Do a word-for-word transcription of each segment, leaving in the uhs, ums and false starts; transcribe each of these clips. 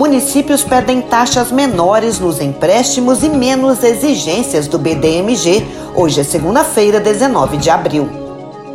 Municípios pedem taxas menores nos empréstimos e menos exigências do B D M G. Hoje é segunda-feira, dezenove de abril.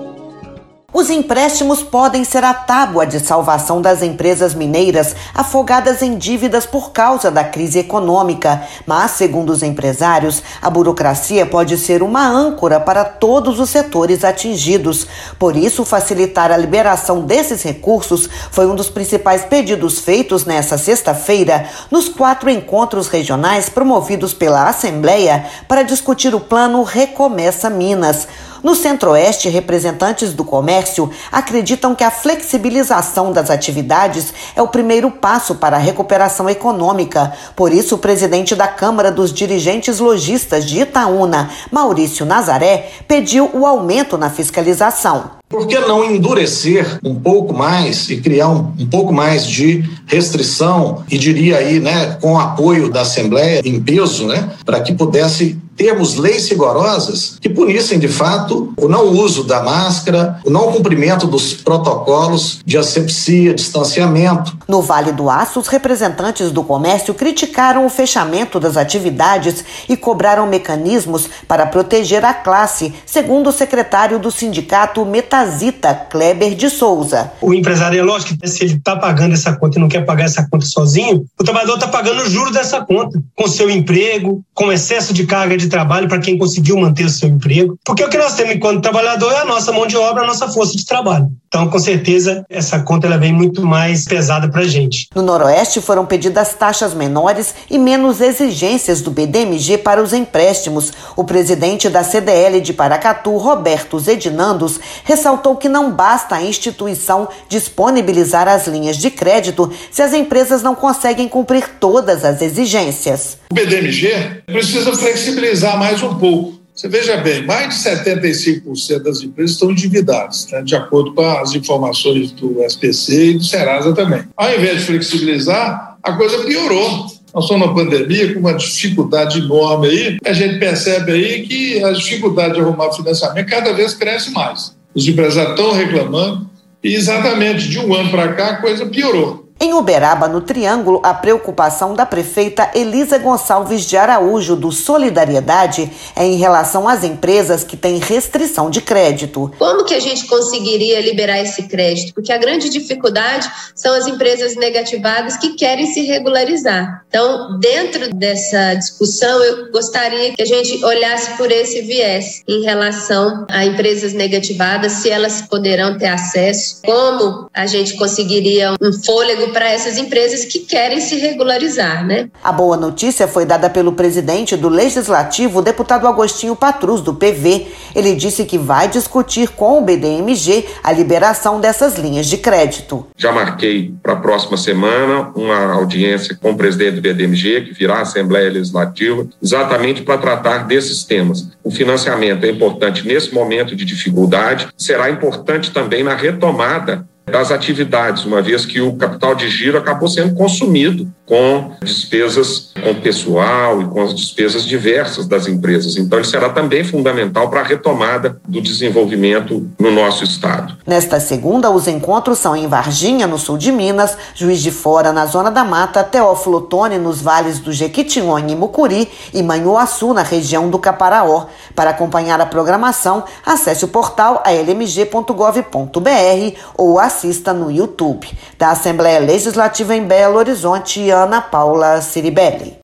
Os empréstimos podem ser a tábua de salvação das empresas mineiras afogadas em dívidas por causa da crise econômica. Mas, segundo os empresários, a burocracia pode ser uma âncora para todos os setores atingidos. Por isso, facilitar a liberação desses recursos foi um dos principais pedidos feitos nesta sexta-feira nos quatro encontros regionais promovidos pela Assembleia para discutir o plano Recomeça Minas. No Centro-Oeste, representantes do comércio acreditam que a flexibilização das atividades é o primeiro passo para a recuperação econômica. Por isso, o presidente da Câmara dos Dirigentes Lojistas de Itaúna, Maurício Nazaré, pediu o aumento na fiscalização. Por que não endurecer um pouco mais e criar um, um pouco mais de restrição e diria aí, né, com o apoio da Assembleia em peso, né, para que pudesse termos leis rigorosas que punissem de fato o não uso da máscara, o não cumprimento dos protocolos de asepsia, distanciamento. No Vale do Aço, os representantes do comércio criticaram o fechamento das atividades e cobraram mecanismos para proteger a classe, segundo o secretário do sindicato Metazita, Kleber de Souza. O empresário, é lógico que se ele está pagando essa conta e não quer pagar essa conta sozinho, o trabalhador está pagando o juro dessa conta, com seu emprego, com excesso de carga de trabalho para quem conseguiu manter o seu emprego. Porque o que nós temos enquanto trabalhador é a nossa mão de obra, a nossa força de trabalho. Então, com certeza, essa conta ela vem muito mais pesada para a gente. No Noroeste foram pedidas taxas menores e menos exigências do B D M G para os empréstimos. O presidente da C D L de Paracatu, Roberto Zedinandos, ressaltou que não basta a instituição disponibilizar as linhas de crédito se as empresas não conseguem cumprir todas as exigências. O B D M G precisa flexibilizar mais um pouco. Você veja bem, mais de setenta e cinco por cento das empresas estão endividadas, né, de acordo com as informações do S P C e do Serasa também. Ao invés de flexibilizar, a coisa piorou. Nós estamos numa pandemia com uma dificuldade enorme aí. A gente percebe aí que a dificuldade de arrumar financiamento cada vez cresce mais. Os empresários estão reclamando e exatamente de um ano para cá a coisa piorou. Em Uberaba, no Triângulo, a preocupação da prefeita Elisa Gonçalves de Araújo, do Solidariedade, é em relação às empresas que têm restrição de crédito. Como que a gente conseguiria liberar esse crédito? Porque a grande dificuldade são as empresas negativadas que querem se regularizar. Então, dentro dessa discussão, eu gostaria que a gente olhasse por esse viés em relação a empresas negativadas, se elas poderão ter acesso, como a gente conseguiria um fôlego para essas empresas que querem se regularizar, né? A boa notícia foi dada pelo presidente do Legislativo, o deputado Agostinho Patrus, do P V. Ele disse que vai discutir com o B D M G a liberação dessas linhas de crédito. Já marquei para a próxima semana uma audiência com o presidente do B D M G, que virá à Assembleia Legislativa, exatamente para tratar desses temas. O financiamento é importante nesse momento de dificuldade, será importante também na retomada das atividades, uma vez que o capital de giro acabou sendo consumido com despesas com pessoal e com as despesas diversas das empresas. Então, ele será também fundamental para a retomada do desenvolvimento no nosso estado. Nesta segunda, os encontros são em Varginha, no sul de Minas, Juiz de Fora, na Zona da Mata, Teófilo Otoni, nos vales do Jequitinhonha e Mucuri, e Manhuaçu, na região do Caparaó. Para acompanhar a programação, acesse o portal a l m g ponto gov ponto b r ou assista no YouTube. Da Assembleia Legislativa em Belo Horizonte, Ana Paula Ciribelli.